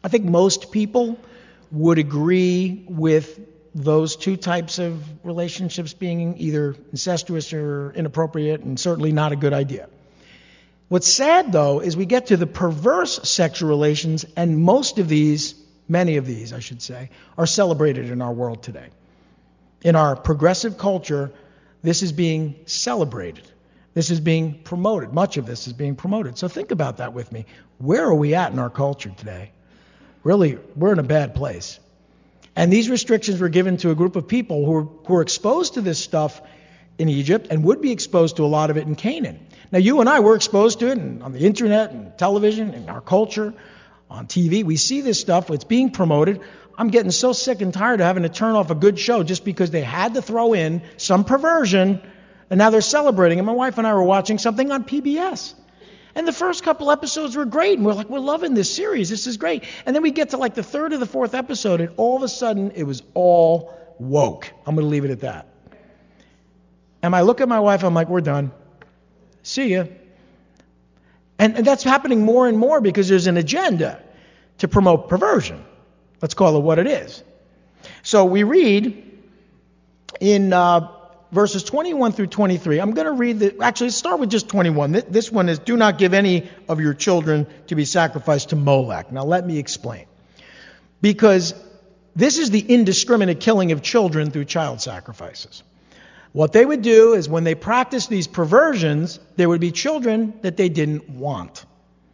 I think most people would agree with those two types of relationships being either incestuous or inappropriate and certainly not a good idea. What's sad, though, is we get to the perverse sexual relations, and most of these, many of these, I should say, are celebrated in our world today. In our progressive culture, this is being celebrated. This is being promoted. Much of this is being promoted. So think about that with me. Where are we at in our culture today? Really, we're in a bad place. And these restrictions were given to a group of people who were, who were exposed to this stuff in Egypt and would be exposed to a lot of it in Canaan. Now, you and I, we're exposed to it on the internet and television, in our culture, on T V. We see this stuff. It's being promoted. I'm getting so sick and tired of having to turn off a good show just because they had to throw in some perversion, and now they're celebrating. And my wife and I were watching something on P B S. And the first couple episodes were great, and we're like, we're loving this series. This is great. And then we get to like the third or the fourth episode, and all of a sudden, it was all woke. I'm going to leave it at that. And I look at my wife, I'm like, we're done. See ya. And, and that's happening more and more because there's an agenda to promote perversion. Let's call it what it is. So we read in uh, verses twenty-one through twenty-three. I'm going to read the, actually start with just twenty-one. This one is, do not give any of your children to be sacrificed to Molech. Now let me explain. Because this is the indiscriminate killing of children through child sacrifices. What they would do is when they practiced these perversions, there would be children that they didn't want.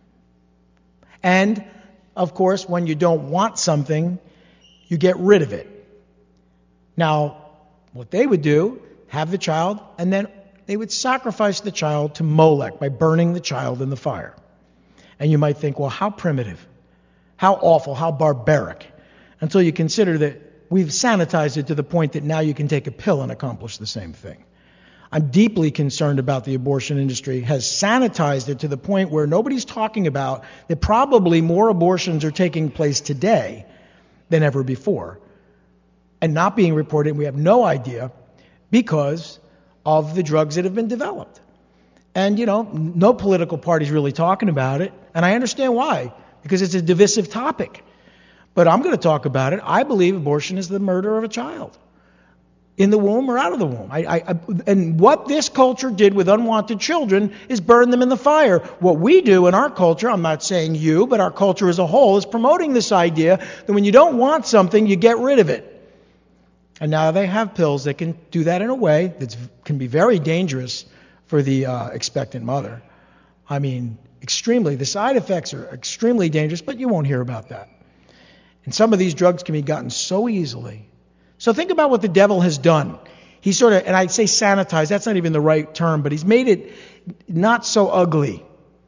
And, of course, when you don't want something, you get rid of it. Now, what they would do, have the child, and then they would sacrifice the child to Molech by burning the child in the fire. And you might think, well, how primitive, how awful, how barbaric, until you consider that we've sanitized it to the point that now you can take a pill and accomplish the same thing. I'm deeply concerned about the abortion industry, has sanitized it to the point where nobody's talking about that probably more abortions are taking place today than ever before and not being reported. We have no idea because of the drugs that have been developed. And, you know, no political party's really talking about it. And I understand why, because it's a divisive topic. But I'm going to talk about it. I believe abortion is the murder of a child, in the womb or out of the womb. I, I, I, and what this culture did with unwanted children is burn them in the fire. What we do in our culture, I'm not saying you, but our culture as a whole, is promoting this idea that when you don't want something, you get rid of it. And now they have pills that can do that in a way that can be very dangerous for the uh, expectant mother. I mean, extremely. The side effects are extremely dangerous, but you won't hear about that. And some of these drugs can be gotten so easily. So think about what the devil has done. He sort of, and I'd say sanitized, that's not even the right term, but he's made it not so ugly.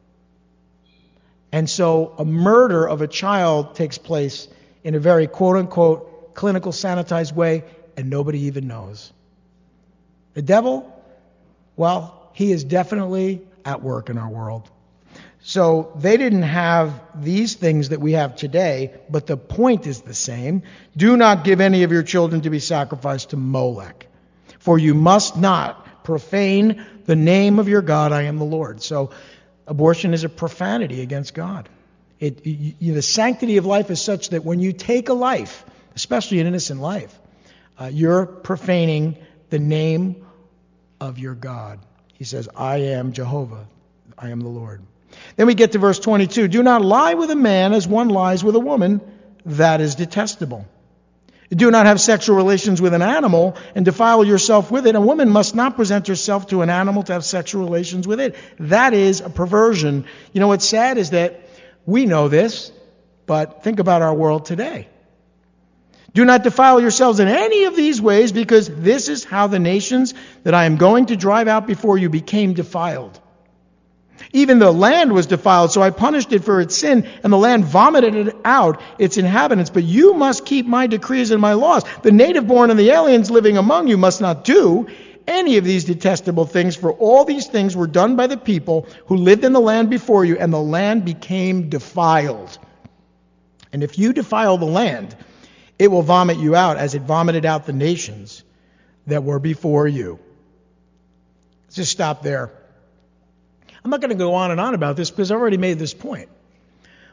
And so a murder of a child takes place in a very quote-unquote clinical sanitized way, and nobody even knows. The devil, well, he is definitely at work in our world. So they didn't have these things that we have today, but the point is the same. Do not give any of your children to be sacrificed to Molech, for you must not profane the name of your God. I am the Lord. So abortion is a profanity against God. It, you, the sanctity of life is such that when you take a life, especially an innocent life, uh, you're profaning the name of your God. He says, I am Jehovah. I am the Lord. Then we get to verse twenty-two. Do not lie with a man as one lies with a woman. That is detestable. Do not have sexual relations with an animal and defile yourself with it. A woman must not present herself to an animal to have sexual relations with it. That is a perversion. You know what's sad is that we know this, but think about our world today. Do not defile yourselves in any of these ways, because this is how the nations that I am going to drive out before you became defiled. Even the land was defiled, so I punished it for its sin, and the land vomited it out, its inhabitants. But you must keep my decrees and my laws. The native born and the aliens living among you must not do any of these detestable things, for all these things were done by the people who lived in the land before you, and the land became defiled. And if you defile the land, it will vomit you out as it vomited out the nations that were before you. Let's just stop there. I'm not going to go on and on about this because I already made this point.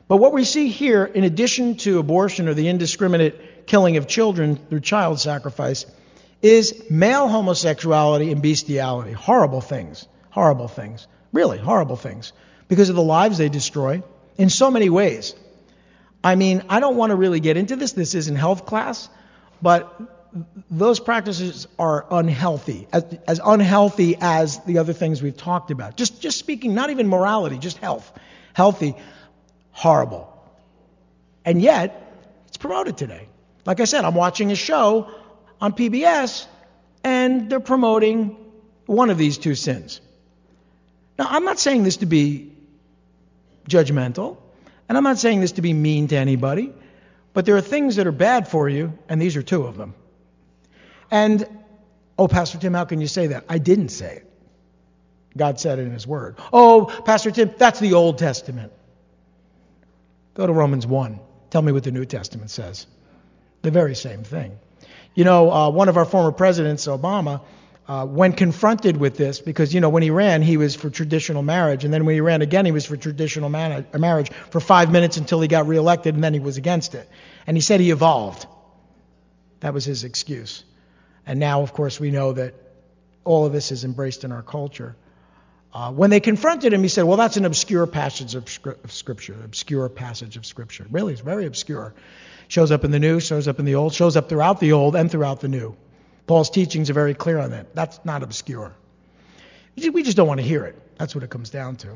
But what we see here, in addition to abortion or the indiscriminate killing of children through child sacrifice, is male homosexuality and bestiality. Horrible things. Horrible things. Really, horrible things. Because of the lives they destroy in so many ways. I mean, I don't want to really get into this. This isn't health class. But those practices are unhealthy. As, as unhealthy as the other things we've talked about. Just, just speaking, not even morality, just health. Healthy. Horrible. And yet, it's promoted today. Like I said, I'm watching a show on P B S, and they're promoting one of these two sins. Now, I'm not saying this to be judgmental, and I'm not saying this to be mean to anybody, but there are things that are bad for you, and these are two of them. And, oh, Pastor Tim, how can you say that? I didn't say it. God said it in His Word. Oh, Pastor Tim, that's the Old Testament. Go to Romans one. Tell me what the New Testament says. The very same thing. You know, uh, one of our former presidents, Obama, uh, when confronted with this, because, you know, when he ran, he was for traditional marriage. And then when he ran again, he was for traditional man- marriage for five minutes until he got reelected, and then he was against it. And he said he evolved. That was his excuse. And now, of course, we know that all of this is embraced in our culture. Uh, when they confronted him, he said, well, that's an obscure passage of, scri- of Scripture, obscure passage of Scripture. Really, it's very obscure. Shows up in the New, shows up in the Old, shows up throughout the Old and throughout the New. Paul's teachings are very clear on that. That's not obscure. We just don't want to hear it. That's what it comes down to.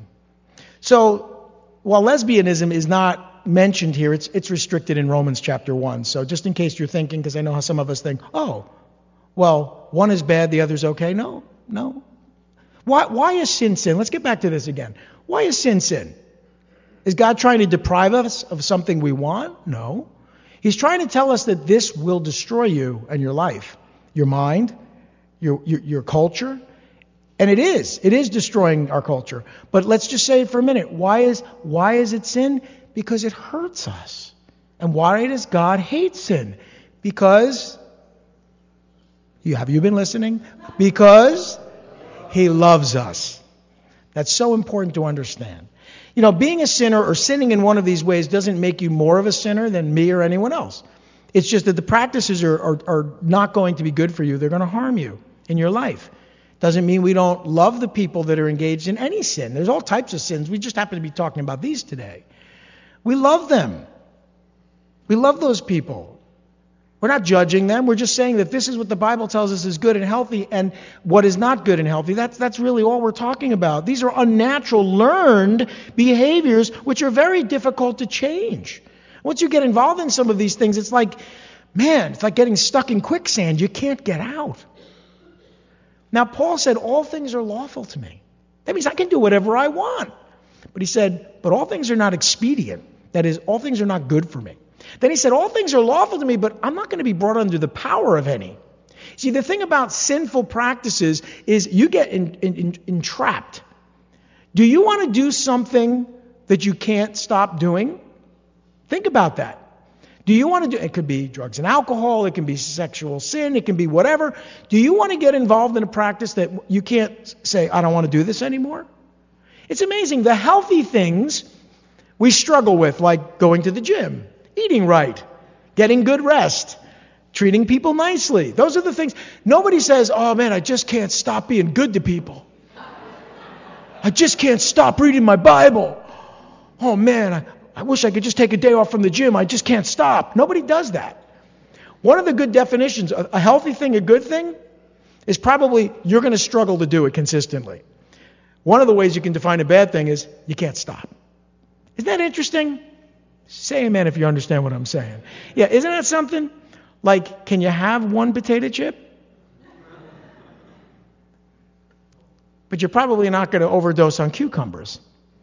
So, while lesbianism is not mentioned here, it's, it's restricted in Romans chapter one. So, just in case you're thinking, because I know how some of us think, oh, well, one is bad, the other's okay. No, no. Why, why is sin sin? Let's get back to this again. Why is sin sin? Is God trying to deprive us of something we want? No. He's trying to tell us that this will destroy you and your life, your mind, your, your, your culture. And it is. It is destroying our culture. But let's just say it for a minute. Why is, why is it sin? Because it hurts us. And why does God hate sin? Because, you have you been listening? Because He loves us. That's so important to understand. You know, being a sinner or sinning in one of these ways doesn't make you more of a sinner than me or anyone else. It's just that the practices are, are, are not going to be good for you. They're going to harm you in your life. Doesn't mean we don't love the people that are engaged in any sin. There's all types of sins. We just happen to be talking about these today. We love them. We love those people. We're not judging them. We're just saying that this is what the Bible tells us is good and healthy, and what is not good and healthy. That's, that's really all we're talking about. These are unnatural, learned behaviors which are very difficult to change. Once you get involved in some of these things, it's like, man, it's like getting stuck in quicksand. You can't get out. Now, Paul said, all things are lawful to me. That means I can do whatever I want. But he said, but all things are not expedient. That is, all things are not good for me. Then he said, all things are lawful to me, but I'm not going to be brought under the power of any. See, the thing about sinful practices is you get in, in, in, entrapped. Do you want to do something that you can't stop doing? Think about that. Do you want to do, it could be drugs and alcohol, it can be sexual sin, it can be whatever. Do you want to get involved in a practice that you can't say, I don't want to do this anymore? It's amazing. The healthy things we struggle with, like going to the gym, eating right, getting good rest, treating people nicely. Those are the things. Nobody says, oh man, I just can't stop being good to people. I just can't stop reading my Bible. Oh man, I, I wish I could just take a day off from the gym. I just can't stop. Nobody does that. One of the good definitions, a, a healthy thing, a good thing, is probably you're going to struggle to do it consistently. One of the ways you can define a bad thing is you can't stop. Isn't that interesting? Say amen if you understand what I'm saying. Yeah, isn't that something? Like, can you have one potato chip? But you're probably not going to overdose on cucumbers.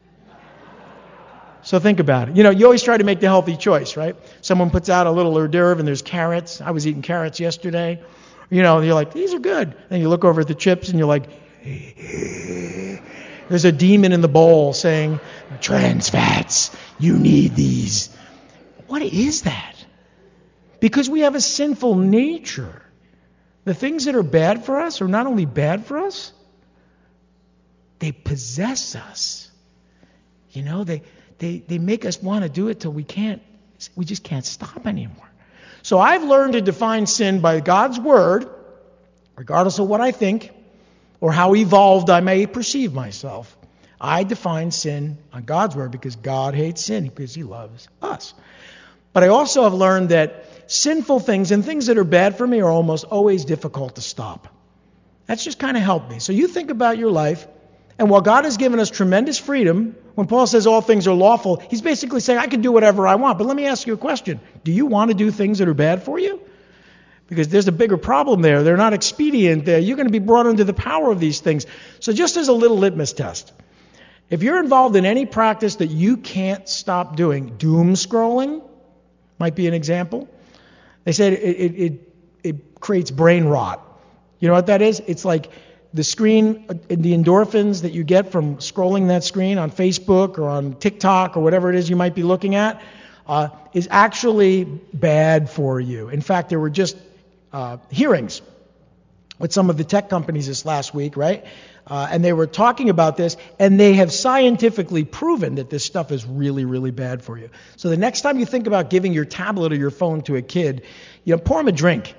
So think about it. You know, you always try to make the healthy choice, right? Someone puts out a little hors d'oeuvre and there's carrots. I was eating carrots yesterday. You know, you're like, these are good. And you look over at the chips and you're like, there's a demon in the bowl saying, trans fats, you need these. What is that? Because we have a sinful nature. The things that are bad for us are not only bad for us, they possess us. You know, they they, they make us want to do it till we can't, we just can't stop anymore. So I've learned to define sin by God's word, regardless of what I think or how evolved I may perceive myself. I define sin on God's word because God hates sin, because he loves us. But I also have learned that sinful things and things that are bad for me are almost always difficult to stop. That's just kind of helped me. So you think about your life, and while God has given us tremendous freedom, when Paul says all things are lawful, he's basically saying I can do whatever I want. But let me ask you a question. Do you want to do things that are bad for you? Because there's a bigger problem there. They're not expedient there. You're going to be brought under the power of these things. So just as a little litmus test, if you're involved in any practice that you can't stop doing, doom scrolling might be an example. They said it, it, it, it creates brain rot. You know what that is? It's like the screen, the endorphins that you get from scrolling that screen on Facebook or on TikTok or whatever it is you might be looking at, uh, is actually bad for you. In fact, there were just uh, hearings with some of the tech companies this last week, right? Uh, and they were talking about this, and they have scientifically proven that this stuff is really, really bad for you. So the next time you think about giving your tablet or your phone to a kid, you know, pour him a drink.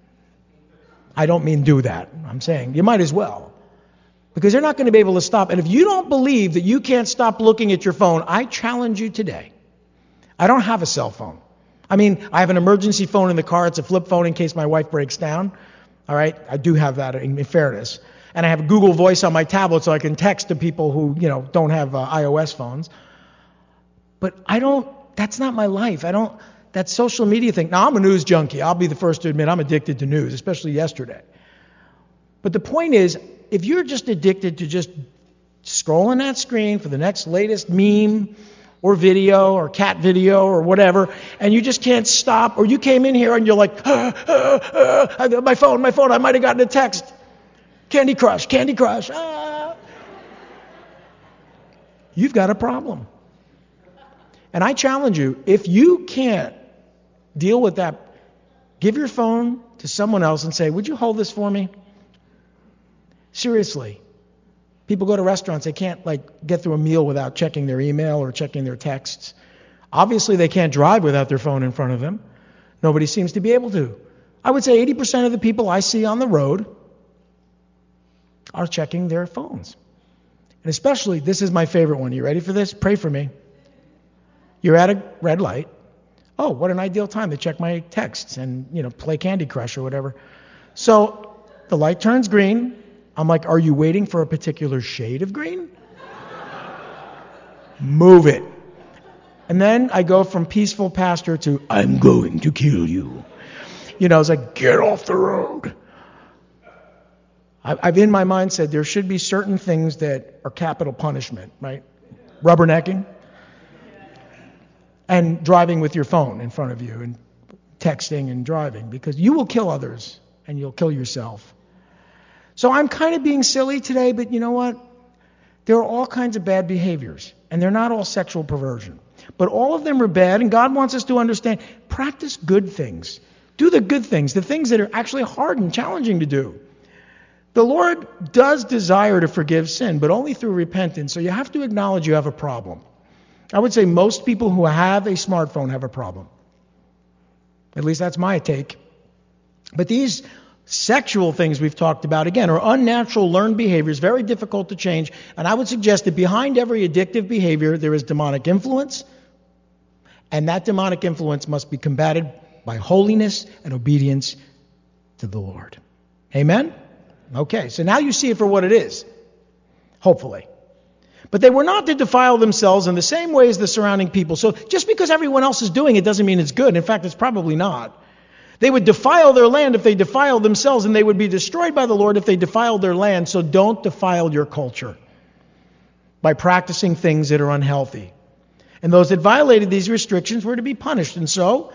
I don't mean do that. I'm saying you might as well. Because they're not going to be able to stop. And if you don't believe that you can't stop looking at your phone, I challenge you today. I don't have a cell phone. I mean, I have an emergency phone in the car. It's a flip phone in case my wife breaks down. All right? I do have that in fairness. And I have Google Voice on my tablet so I can text to people who, you know, don't have uh, iOS phones. But I don't, that's not my life. I don't, that social media thing. Now, I'm a news junkie. I'll be the first to admit I'm addicted to news, especially yesterday. But the point is, if you're just addicted to just scrolling that screen for the next latest meme or video or cat video or whatever, and you just can't stop, or you came in here and you're like, ah, ah, ah, my phone, my phone, I might have gotten a text. Candy Crush, Candy Crush. Ah. You've got a problem. And I challenge you, if you can't deal with that, give your phone to someone else and say, would you hold this for me? Seriously. People go to restaurants, they can't like get through a meal without checking their email or checking their texts. Obviously, they can't drive without their phone in front of them. Nobody seems to be able to. I would say eighty percent of the people I see on the road are checking their phones. And especially, this is my favorite one. You ready for this? Pray for me. You're at a red light. Oh, what an ideal time to check my texts and, you know, play Candy Crush or whatever. So the light turns green. I'm like, are you waiting for a particular shade of green? Move it. And then I go from peaceful pastor to, I'm going to kill you. You know, it's like, get off the road. I've in my mind said there should be certain things that are capital punishment, right? Rubbernecking and driving with your phone in front of you and texting and driving, because you will kill others and you'll kill yourself. So I'm kind of being silly today, but you know what? There are all kinds of bad behaviors, and they're not all sexual perversion. But all of them are bad, and God wants us to understand, practice good things. Do the good things, the things that are actually hard and challenging to do. The Lord does desire to forgive sin, but only through repentance. So you have to acknowledge you have a problem. I would say most people who have a smartphone have a problem. At least that's my take. But these sexual things we've talked about, again, are unnatural learned behaviors, very difficult to change. And I would suggest that behind every addictive behavior, there is demonic influence. And that demonic influence must be combated by holiness and obedience to the Lord. Amen? Okay, so now you see it for what it is, hopefully. But they were not to defile themselves in the same way as the surrounding people. So just because everyone else is doing it doesn't mean it's good. In fact, it's probably not. They would defile their land if they defiled themselves, and they would be destroyed by the Lord if they defiled their land. So don't defile your culture by practicing things that are unhealthy. And those that violated these restrictions were to be punished. And so,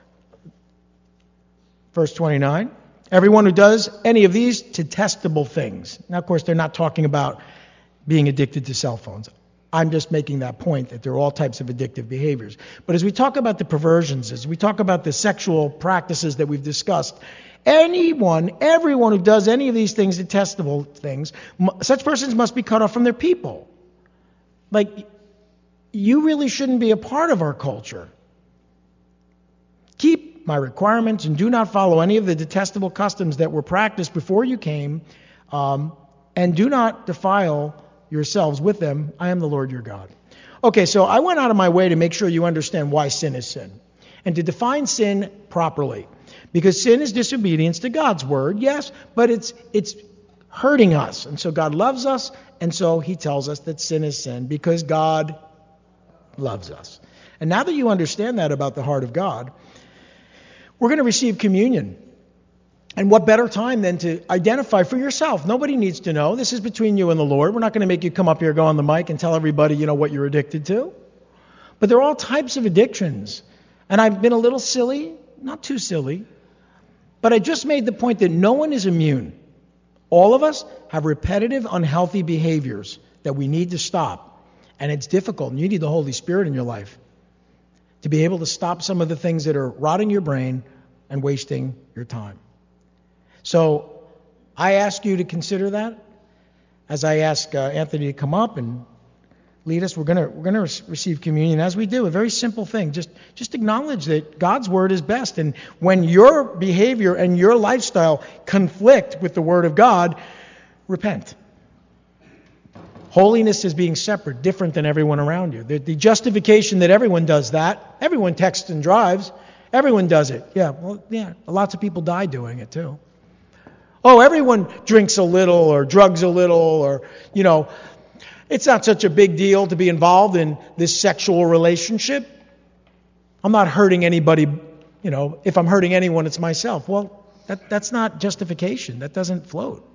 verse twenty-nine, everyone who does any of these detestable things. Now, of course, they're not talking about being addicted to cell phones. I'm just making that point that there are all types of addictive behaviors. But as we talk about the perversions, as we talk about the sexual practices that we've discussed, anyone, everyone who does any of these things, detestable things, such persons must be cut off from their people. Like, you really shouldn't be a part of our culture. Keep my requirements and do not follow any of the detestable customs that were practiced before you came, um, and do not defile yourselves with them. I am the Lord your God. Okay, so I went out of my way to make sure you understand why sin is sin, and to define sin properly. Because sin is disobedience to God's word, yes, but it's it's hurting us. And so God loves us, and so he tells us that sin is sin because God loves us. And now that you understand that about the heart of God, we're going to receive communion. And what better time than to identify for yourself? Nobody needs to know. This is between you and the Lord. We're not going to make you come up here, go on the mic, and tell everybody, you know, what you're addicted to. But there are all types of addictions. And I've been a little silly, not too silly, but I just made the point that no one is immune. All of us have repetitive, unhealthy behaviors that we need to stop. And it's difficult. And you need the Holy Spirit in your life to be able to stop some of the things that are rotting your brain and wasting your time. So I ask you to consider that as I ask uh, Anthony to come up and lead us. We're going to we're going to re- receive communion as we do. A very simple thing. Just just acknowledge that God's word is best. And when your behavior and your lifestyle conflict with the word of God, repent. Holiness is being separate, different than everyone around you. The, the justification that everyone does that. Everyone texts and drives. Everyone does it. Yeah, well, yeah. Lots of people die doing it too. Oh, everyone drinks a little or drugs a little or, you know, it's not such a big deal to be involved in this sexual relationship. I'm not hurting anybody, you know, if I'm hurting anyone, it's myself. Well, that, that's not justification. That doesn't float.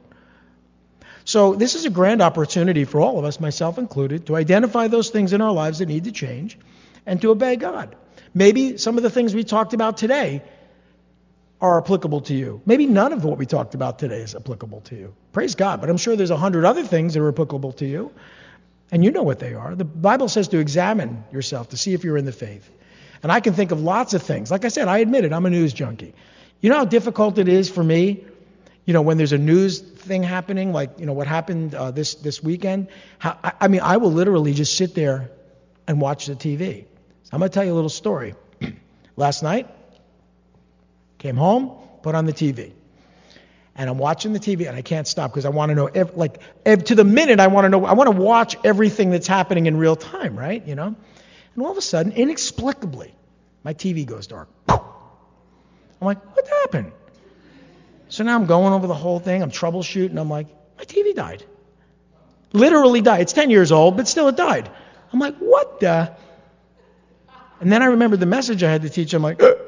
So this is a grand opportunity for all of us, myself included, to identify those things in our lives that need to change and to obey God. Maybe some of the things we talked about today are applicable to you. Maybe none of what we talked about today is applicable to you. Praise God. But I'm sure there's a hundred other things that are applicable to you. And you know what they are. The Bible says to examine yourself to see if you're in the faith. And I can think of lots of things. Like I said, I admit it, I'm a news junkie. You know how difficult it is for me, you know, when there's a news thing happening, like, you know, what happened uh, this, this weekend? How, I, I mean, I will literally just sit there and watch the T V. So I'm going to tell you a little story. Last night, came home, put on the T V. And I'm watching the T V, and I can't stop because I want to know, every, like, every, to the minute I want to know, I want to watch everything that's happening in real time, right? You know? And all of a sudden, inexplicably, my T V goes dark. I'm like, what happened? So now I'm going over the whole thing. I'm troubleshooting. I'm like, my T V died. Literally died. It's ten years old, but still it died. I'm like, what the? And then I remembered the message I had to teach. I'm like, ugh.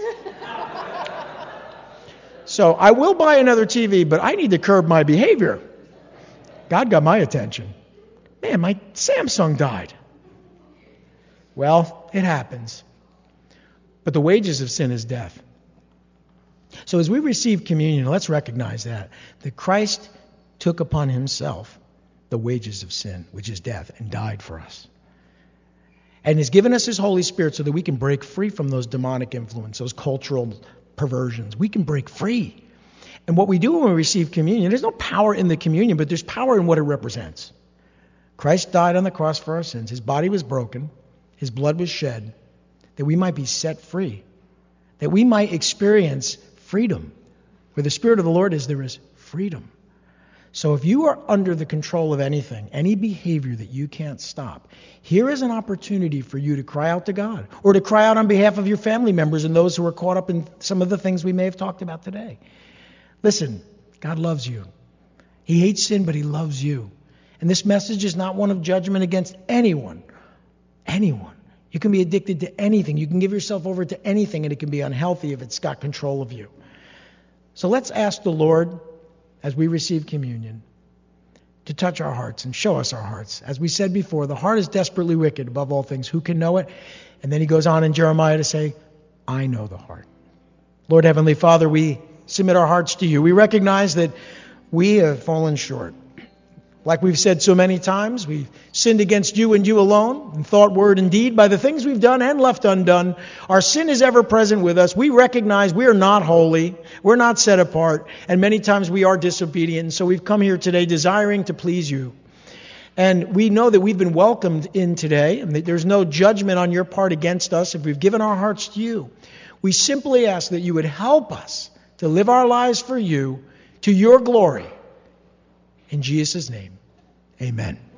So I will buy another T V, but I need to curb my behavior. God got my attention. Man, my Samsung died. Well, it happens. But the wages of sin is death. So as we receive communion, let's recognize that. That Christ took upon himself the wages of sin, which is death, and died for us. And has given us his Holy Spirit so that we can break free from those demonic influences, those cultural perversions. We can break free. And what we do when we receive communion, there's no power in the communion, but there's power in what it represents. Christ died on the cross for our sins. His body was broken. His blood was shed that we might be set free, that we might experience freedom. Where the Spirit of the Lord is, there is freedom. So if you are under the control of anything, any behavior that you can't stop, here is an opportunity for you to cry out to God, or to cry out on behalf of your family members and those who are caught up in some of the things we may have talked about today. Listen, God loves you. He hates sin, but he loves you. And this message is not one of judgment against anyone. Anyone. You can be addicted to anything. You can give yourself over to anything, and it can be unhealthy if it's got control of you. So let's ask the Lord, as we receive communion, to touch our hearts and show us our hearts. As we said before, the heart is desperately wicked above all things. Who can know it? And then he goes on in Jeremiah to say, I know the heart. Lord Heavenly Father, we submit our hearts to you. We recognize that we have fallen short. Like we've said so many times, we've sinned against you and you alone, in thought, word, and deed, by the things we've done and left undone. Our sin is ever present with us. We recognize we are not holy. We're not set apart. And many times we are disobedient. And so we've come here today desiring to please you. And we know that we've been welcomed in today, and that there's no judgment on your part against us if we've given our hearts to you. We simply ask that you would help us to live our lives for you, to your glory. In Jesus' name, amen.